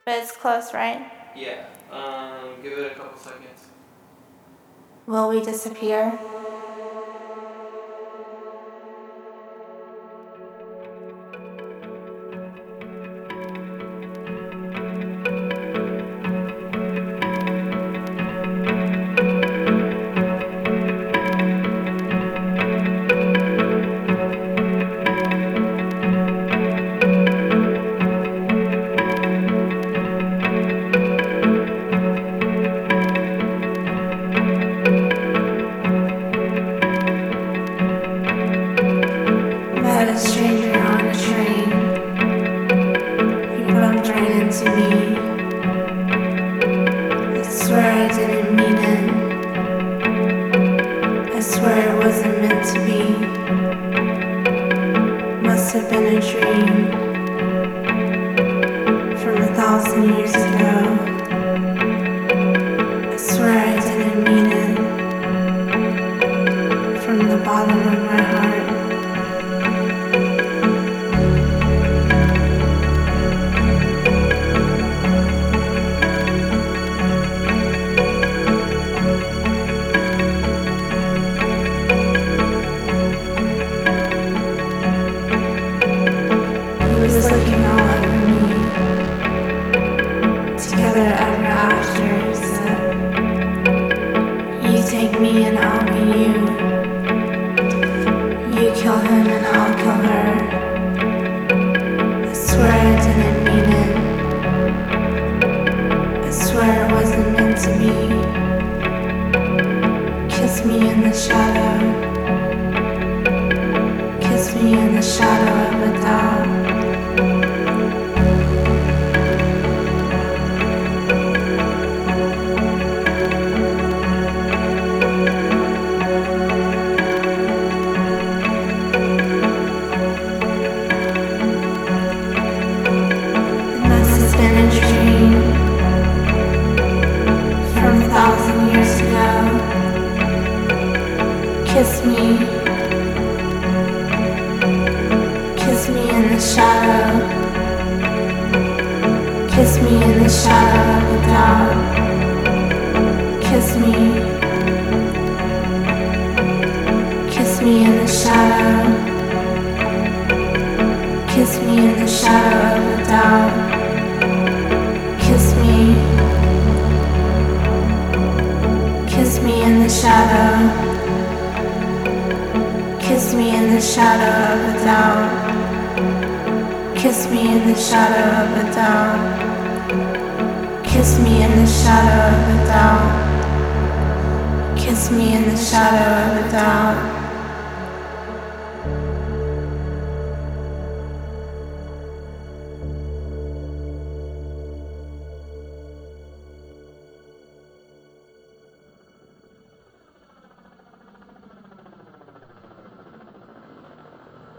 But it's close, right? Yeah. Give it a couple seconds. Will we disappear? Met a stranger on a train. He bumped right into me. I swear I didn't mean it. I swear it wasn't meant to be. Must have been a dream from 1,000 years ago. I swear I didn't mean it. From the bottom of my heart. He was looking all over me. Together ever after, he said, you take me and I'll be you. You kill him and I'll kill her. I swear I didn't mean it. I swear it wasn't meant to be. Kiss me in the shadow. Kiss me in the shadow of a doubt. It must have been a dream from 1,000 years ago. Kiss me. Kiss me in the shadow. Kiss me in the shadow of a doubt. Kiss me. Kiss me in the shadow. Kiss me in the shadow of a doubt. Kiss me. Kiss me in the shadow. Kiss me in the shadow of a doubt. Kiss me in the shadow of a doubt. Kiss me in the shadow of a doubt. Kiss me in the shadow of a doubt.